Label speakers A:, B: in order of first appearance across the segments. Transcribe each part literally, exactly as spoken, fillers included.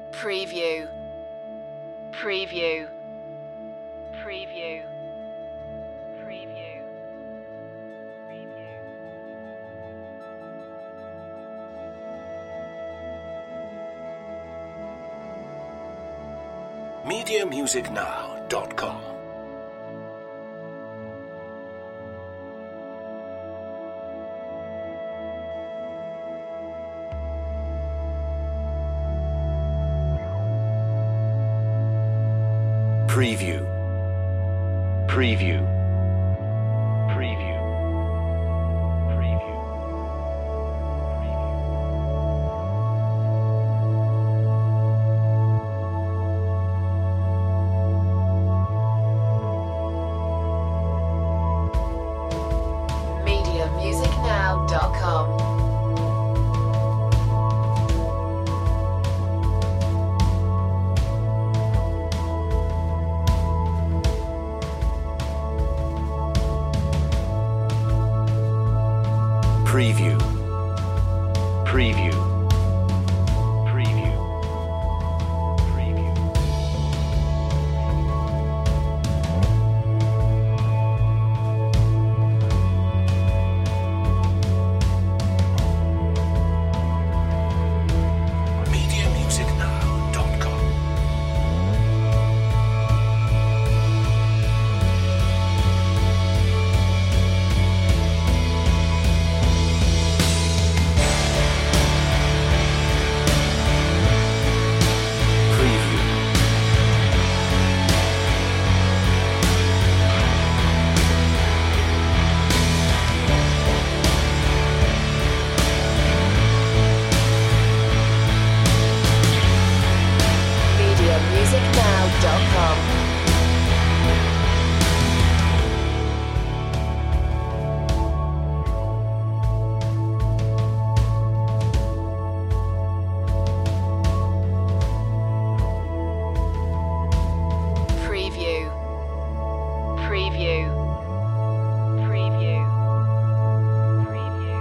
A: Preview. Preview. Preview. Preview. Preview.
B: media music now dot com. Preview. Preview. Preview. Preview.
A: media music now dot com.
B: Preview. Preview. Preview. Preview. media music now dot com.
A: media music now dot com. Preview. Preview. Preview. Preview.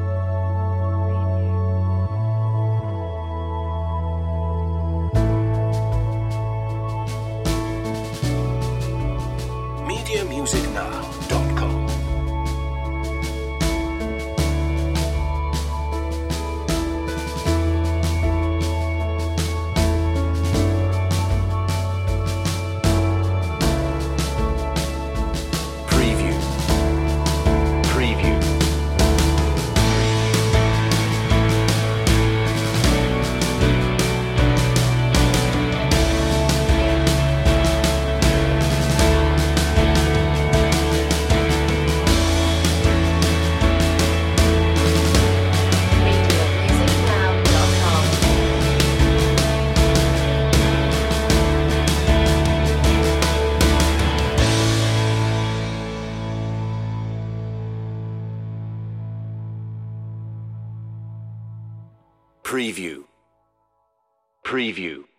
B: media music now dot com. Preview. Preview.
A: media music now dot com.
B: Preview. Preview.